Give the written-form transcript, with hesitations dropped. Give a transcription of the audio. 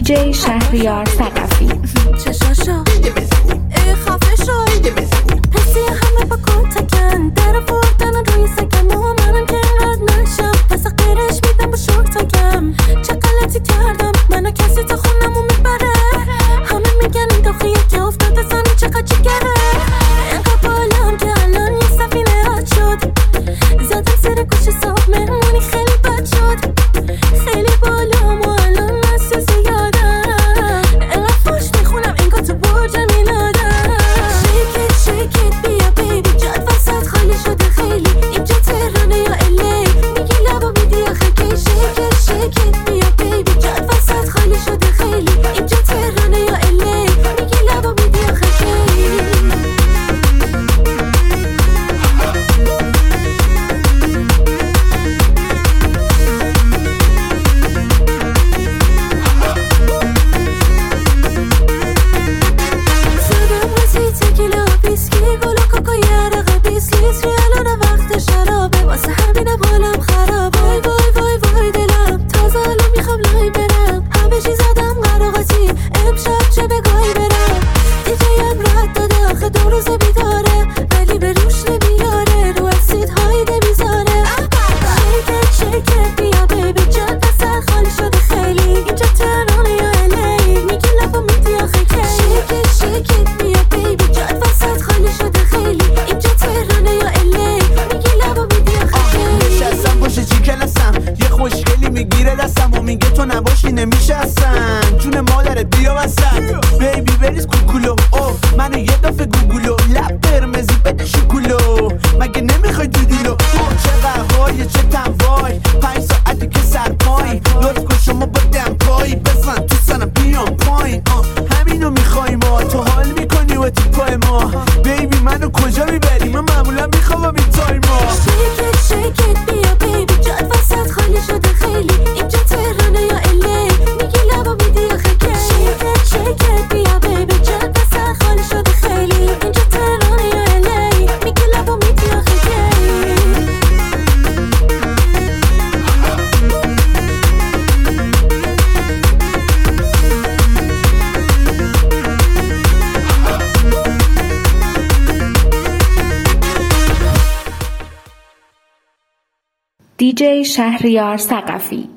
دیجی شهریار ثقفی. چشاشو خفه شو حسی همه با کتکن در فردن روی سکم و منم که رد نشم پس غیرش میدم با شوک تکم. چه غلطی کردم منو کسی تا خونمو میبره همه میگن این داخلی که افتاده زمین چقدر جگره اینقدر بالام که الان یه سفینه رد شد زدم زیر گوش صاف مهمونی خیلی بد شد خیلی بالام و الان نسو زیادم اینقدر فوش میخونم اینگاه تو برج میلادم. Shake it بیا بیبی جاد وسط خالی شده خیلی اینجا تهرانه یا الی میگی لبا میدی آخه کی. Shake it بیا بیبی جاد وسط خالی شده خیلی اینجا تهرانه یا الی میگی لبا میدی آخه کی. زدم رسی تکیلا بیسکی گل و کوکا یرقه 20 لیتری الان وقت شرابه واسه همینم حالم خراب. وای وای وای وای دلم تازه الان میخوام لای برم همه چی زدم قراقاتی امشب چه بگاهی برم دیگه یم رد داده آخه 2 روز بیداره ولی به روش نمیاره رو اسید هایده میذاره. Shake it بیا بیبی جاد وسط خالی شده خیلی اینجا تهرانه یا الی میگی لبا میدی آخه کی. Shake it بیا بیبی جاد وسط خالی شده خیلی اینجا تهرانه یا الی میگی لبا میدی آخه کی. نشستم باشه چی کلسم یه خوشگلی میگیره دستم و میگه تو نباشی نمیشه اصلا جون مادرت بیا وسط بیبی بریز کوکولو اوه منو یه دفعه گوگولو لب قرمزی بده شکولو مگه نمیخوای دیدیلو چه قهوای چه تنوای 5 ساعتی که سرپایی لطف کن شما با دمپایی بزن تو سنم بیام پایین همینو میخوای ما تو حال میکنی و تو پای ما بیبی منو کجا میبری من معمولا میخوام این تایما. Shake it بیا بیبی جاد وسط خالی شده خیلی اینجا تهرانه یا الی میگی لبا میدی آخه کی. Shake it بیا بیبی جاد وسط خالی شده خیلی اینجا تهرانه یا الی میگی لبا میدی آخه کی. دیجی شهریار ثقفی.